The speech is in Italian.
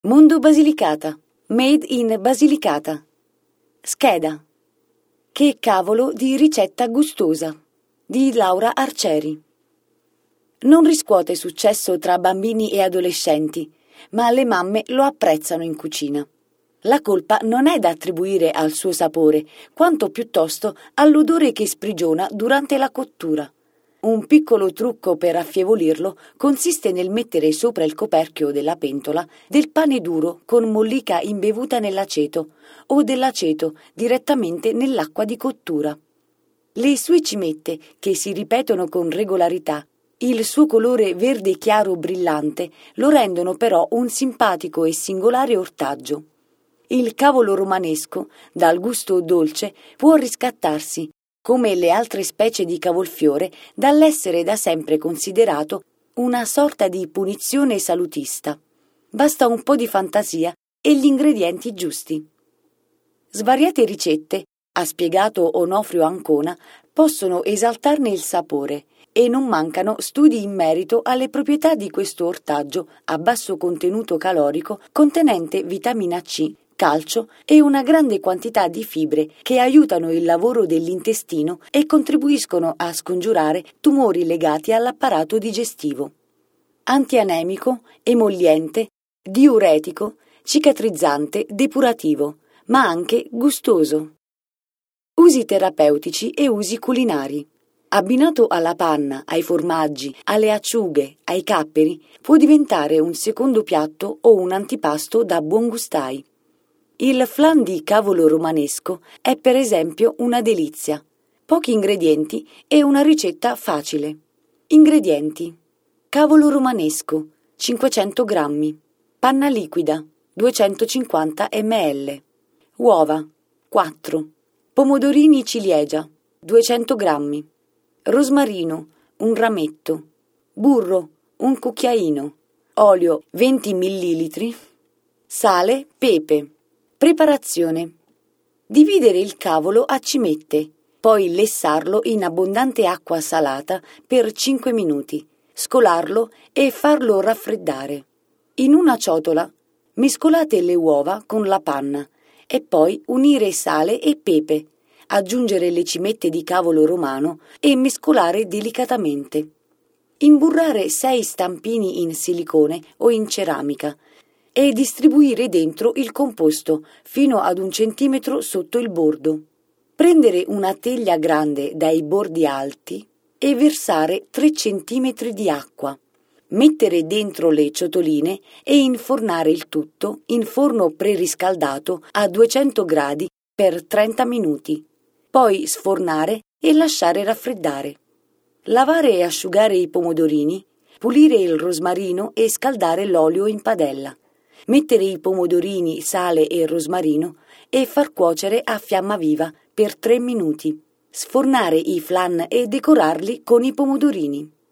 Mondo Basilicata. Made in Basilicata. Scheda. Che cavolo di ricetta gustosa di Laura Arcieri. Non riscuote successo tra bambini e adolescenti, ma le mamme lo apprezzano in cucina. La colpa non è da attribuire al suo sapore, quanto piuttosto all'odore che sprigiona durante la cottura. Un piccolo trucco per affievolirlo consiste nel mettere sopra il coperchio della pentola del pane duro con mollica imbevuta nell'aceto o dell'aceto direttamente nell'acqua di cottura. Le sue cimette, che si ripetono con regolarità, il suo colore verde chiaro brillante, lo rendono però un simpatico e singolare ortaggio. Il cavolo romanesco, dal gusto dolce, può riscattarsi, come le altre specie di cavolfiore, dall'essere da sempre considerato una sorta di punizione salutista. Basta un po' di fantasia e gli ingredienti giusti. Svariate ricette, ha spiegato Onofrio Ancona, possono esaltarne il sapore e non mancano studi in merito alle proprietà di questo ortaggio a basso contenuto calorico contenente vitamina C, calcio e una grande quantità di fibre che aiutano il lavoro dell'intestino e contribuiscono a scongiurare tumori legati all'apparato digestivo. Antianemico, emolliente, diuretico, cicatrizzante, depurativo, ma anche gustoso. Usi terapeutici e usi culinari. Abbinato alla panna, ai formaggi, alle acciughe, ai capperi, può diventare un secondo piatto o un antipasto da buon gustai. Il flan di cavolo romanesco è per esempio una delizia. Pochi ingredienti e una ricetta facile. Ingredienti: cavolo romanesco 500 grammi, panna liquida 250 ml, uova 4, pomodorini ciliegia 200 grammi, rosmarino un rametto, burro un cucchiaino, olio 20 ml, sale, pepe. Preparazione: dividere il cavolo a cimette, poi lessarlo in abbondante acqua salata per 5 minuti, scolarlo e farlo raffreddare. In una ciotola mescolate le uova con la panna e poi unire sale e pepe, aggiungere le cimette di cavolo romano e mescolare delicatamente. Imburrare 6 stampini in silicone o in ceramica e distribuire dentro il composto fino ad 1 centimetro sotto il bordo. Prendere una teglia grande dai bordi alti e versare 3 centimetri di acqua. Mettere dentro le ciotoline e infornare il tutto in forno preriscaldato a 200 gradi per 30 minuti. Poi sfornare e lasciare raffreddare. Lavare e asciugare i pomodorini, pulire il rosmarino e scaldare l'olio in padella. Mettere i pomodorini, sale e rosmarino e far cuocere a fiamma viva per 3 minuti. Sfornare i flan e decorarli con i pomodorini.